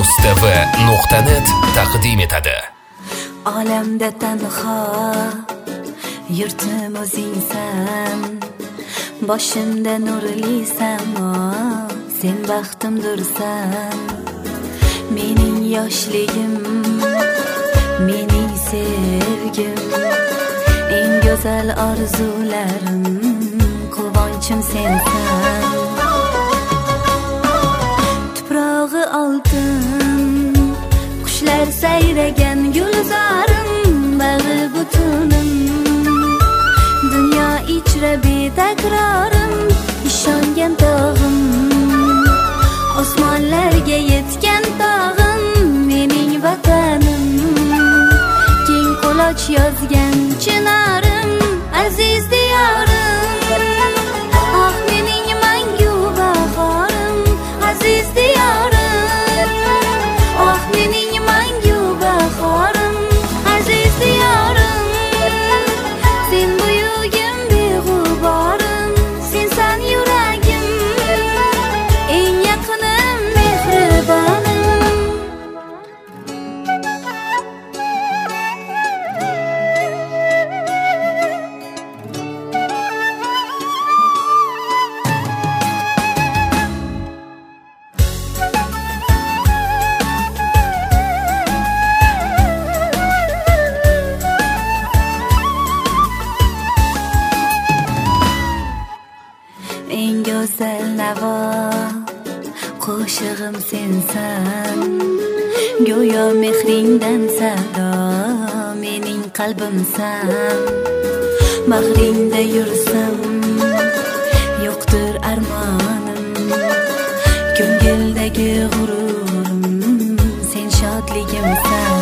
Mustava.net taqdim etadi. Olamda tanho yurtim o'zingsan, boshimda nurli samo, sen baxtimdirsan. Mening yoshligim, mening sevgim, eng go'zal orzularim, quvonchim sensan. Tuprog'i oltin, qushlar sayragan gulzorim, bag'i butunim, dunyo ichra betakrorim, ishongan tog'im, osmonlarga yetgan tog'im, mening vatanim, keng quloch yozgan chinorim, aziz diyorim. Ah, mening mangu bahorim, aziz diyorim. Ah, mening mangu bahorim, aziz diyorim. Sen buyugim, beg'uborim, sensan yuragim, eng yaqinim, mehribonim. Eng go'zal navo, qo'shig'im sensan, go'yo mehringdan sado, mening qalbimsan. Bag'ringda yursam, yo'qdir armonim, ko'ngildagi g'ururim, sen shodligimsan.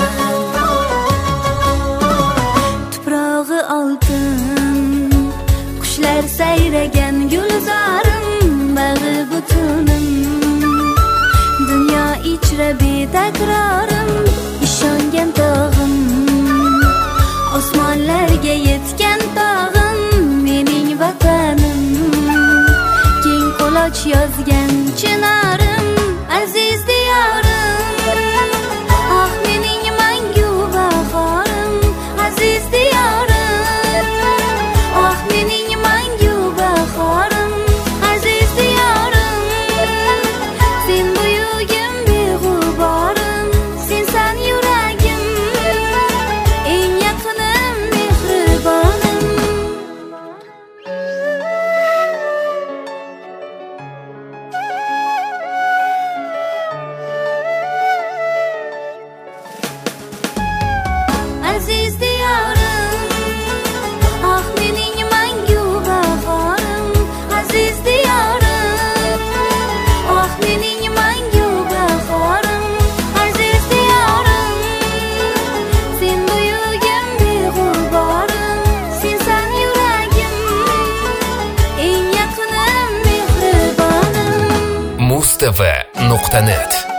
Tuprog'i oltin, qushlar sayragan gulzorim, bag'i butunim, dunyo ichra betakrorim, ishongan tog'im, osmonlarga yetgan tog'im, mening vatanim, keng quloch yozgan chinorim, aziz diyorim. Ah, mening mangu bahorim, aziz diyorim. Ah, mening mangu bahorim, aziz diyorim. Sen buyugim, beg'uborim, sensan yuragim, eng yaqinim, mehribonim. Aziz diyorim. Ah, mening mangu bahorim, aziz diyorim. Ah, mening mangu bahorim, aziz diyorim. Sen buyugim, beg'uborim, sensan yuragim, eng yaqinim, mehribonim. Mustava.net